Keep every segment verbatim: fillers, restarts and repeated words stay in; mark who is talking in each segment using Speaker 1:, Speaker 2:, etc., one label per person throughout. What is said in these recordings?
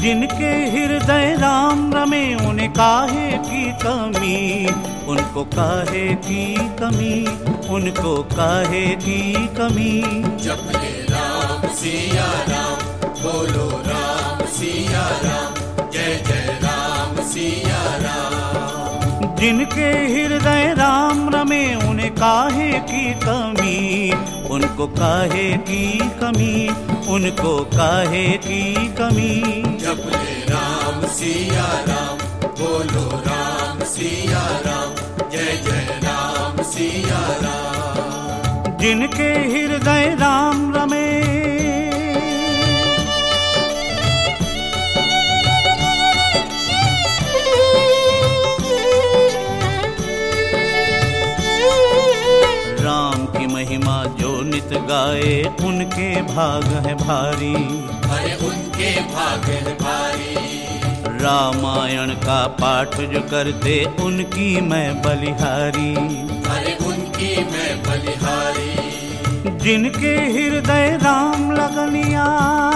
Speaker 1: जिनके हृदय राम रमे उन्हें काहे की कमी, उनको काहे की कमी, उनको काहे की कमी।
Speaker 2: जपले राम सिया राम, बोलो राम सिया राम, जय जय राम सिया राम।
Speaker 1: जिनके हृदय राम रमे उन्हें काहे की कमी, उनको काहे की कमी, उनको काहे की कमी।
Speaker 2: जपले राम सिया राम, बोलो राम सिया राम, जय जय राम सिया राम।
Speaker 1: जिनके हृदय राम रमे महिमा जो नित गाए उनके भाग है भारी,
Speaker 2: अरे उनके भाग है भारी।
Speaker 1: रामायण का पाठ जो करते उनकी मैं बलिहारी,
Speaker 2: अरे उनकी मैं बलिहारी।
Speaker 1: जिनके हृदय राम लगनिया,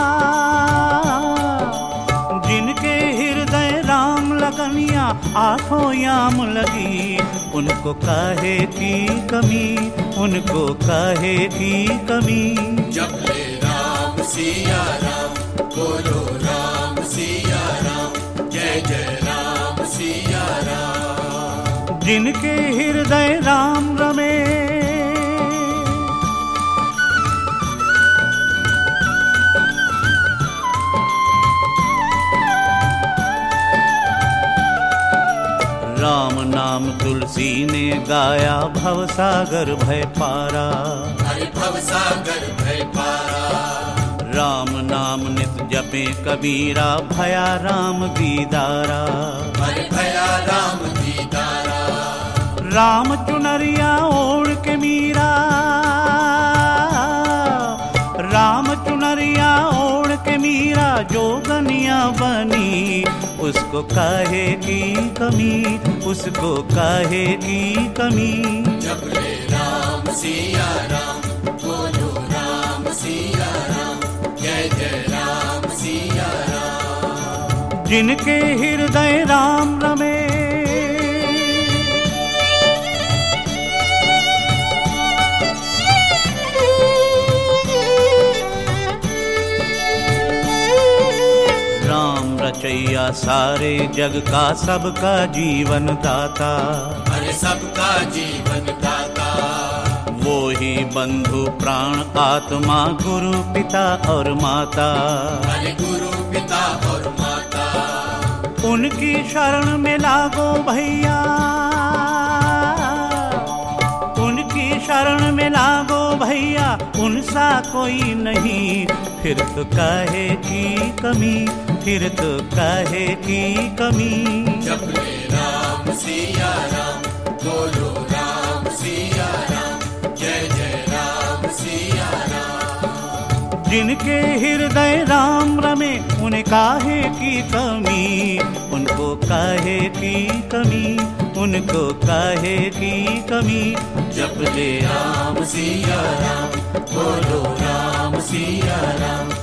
Speaker 1: जिनके हृदय राम लगनिया आठों याम लगी, उनको काहे की कमी, उनको काहे की कमी।
Speaker 2: जपले राम सिया राम, बोलो राम सिया राम, जय जय राम सिया राम।
Speaker 1: जिनके हृदय राम रमे राम नाम तुलसी ने गाया भवसागर भय पारा,
Speaker 2: अरे भवसागर भय पारा।
Speaker 1: राम नाम नित जपे कबीरा भया राम दीदारा,
Speaker 2: अरे भया राम दीदारा।
Speaker 1: राम चुनरिया ओढ़ के मीरा, राम चुनरिया ओढ़ के मीरा जोगनिया बनी, उसको काहे की कमी, उसको काहे की कमी।
Speaker 2: जपले राम सिया राम, बोलो राम सिया राम, जय जय राम सिया राम।
Speaker 1: जिनके हृदय राम रमे रचैया सारे जग का सबका जीवन दाता,
Speaker 2: अरे सबका जीवन दाता।
Speaker 1: वो ही बंधु प्राण आत्मा गुरु पिता और माता,
Speaker 2: अरे गुरु पिता और माता।
Speaker 1: उनकी शरण में लागो भैया, उनकी शरण में लागो भैया, उनसा कोई नहीं, फिर तो काहे की कमी, फिर तो काहे की कमी।
Speaker 2: जपले राम सिया राम, बोलो राम सिया राम, जय जय राम सिया राम।
Speaker 1: जिनके हृदय राम रमे उन्हें काहे की कमी, उनको काहे की कमी, उनको काहे की कमी।
Speaker 2: जपले राम सिया राम, बोलो राम सिया राम,